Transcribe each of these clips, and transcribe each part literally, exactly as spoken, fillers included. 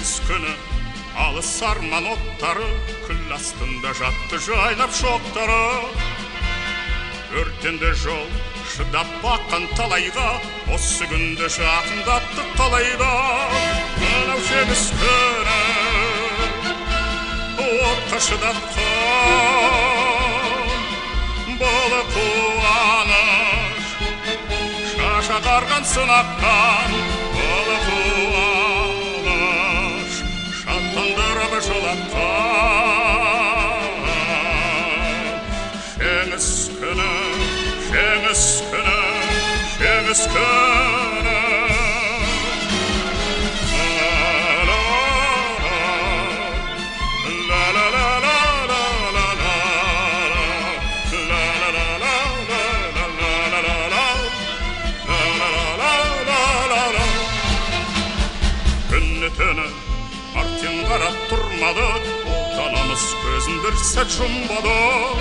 жеңіс күні алыс арман оттары, күл астында жатты жайнап шоқтары. Өртенді жол шыдап баққан талайға, осы күнді жақындатты қалайда. Мынау жеңіс күні отқа шыдатқан, болы қуаныш шаш ағарған сынақтан. Болы қуаныш шаттандырып жылатқан. Жеңіс күні, жеңіс күні, жеңіс күні. Түні Мартин қарап тұрмады, отанымыз көзін бір сәт жұмбады.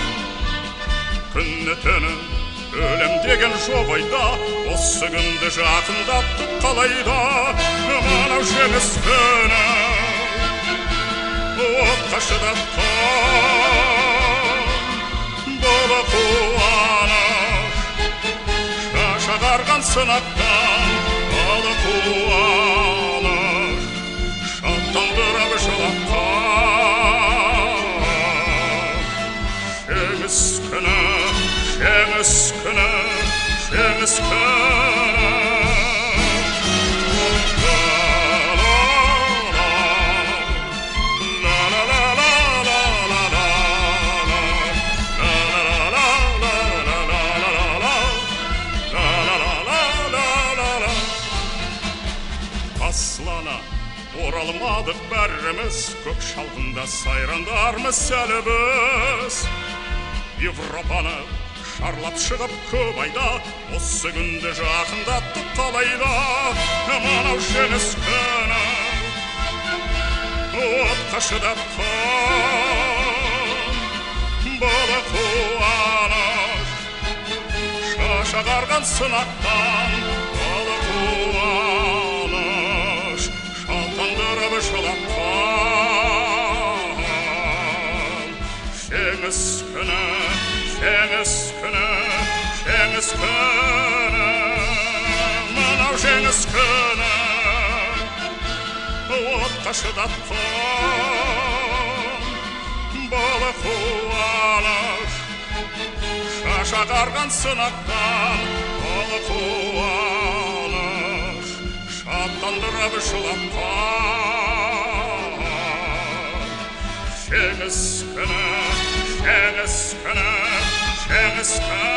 Күні түні өлем деген жоқ ойда, осы күнді жақындатты қалайда. Мынау жеңіс күні отқа шыдатқан, болы қуаныш шаш ағарған сынақтан. Болы қуаныш шаттандырып жылатқан. Жеңіс күні, жеңіс күні, жеңіс күні. Аслана оралмадық бәріміз, көк шалғында сайрандармыз әлі біз. Европаны шарлап шығып көп айда, осы күнді жақындатты қалайда. Мынау жеңіс күні отқа шыдатқан, болы қуаныш шаш ағарған сынақтан. Болы қуаныш шаттандырып жылатқан. Жеңіс күні, жеңіс күні, жеңіс күні. Мынау жеңіс күні отқа шыдатқан, болы қуаныш шаш ағарған сынақтан. Болы қуаныш шаттандырып жылатқан. Жеңіс күні, жеңіс күні, жеңіс күні.